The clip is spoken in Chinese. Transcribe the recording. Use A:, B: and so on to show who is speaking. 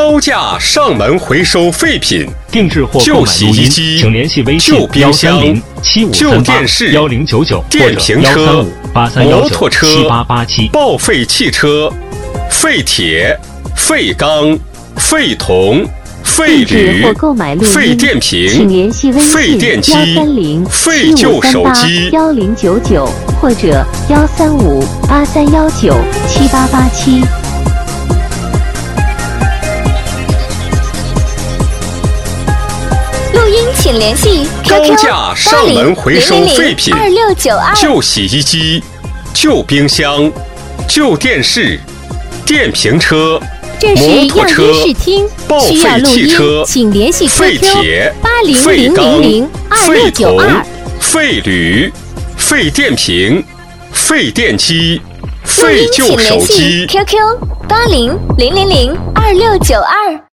A: 高价上门回收废品，
B: 定制或
A: 旧洗衣机、
B: 请联系微信
A: 旧冰箱、
B: 1307538
A: 旧电视、
B: 1099
A: 电瓶车、
B: 1358319
A: 摩托车、
B: 7887
A: 报废汽车、废铁、废钢、废铜、废铝、废电瓶、
C: 请联系微信
A: 废电机、
C: 1307538
A: 废旧手机、
C: 1099或者13583197887。
D: 录音请联系 QQ
A: 高价上门回收废品，
D: 2692
A: 旧洗衣机、旧冰箱、旧电视、电瓶车、
D: 这是
A: 摩托
D: 样
A: 车
D: 音试听，
A: 报
D: 需要
A: 废
D: 录音
A: 汽车、
D: 请联系
A: 废
D: QQ
A: 铁、废钢、 废铜、
D: 80002692。
A: 废铝、废电瓶、废电机、
D: 录音
A: 废旧
D: 请联系
A: 手机。
D: QQ 80002692。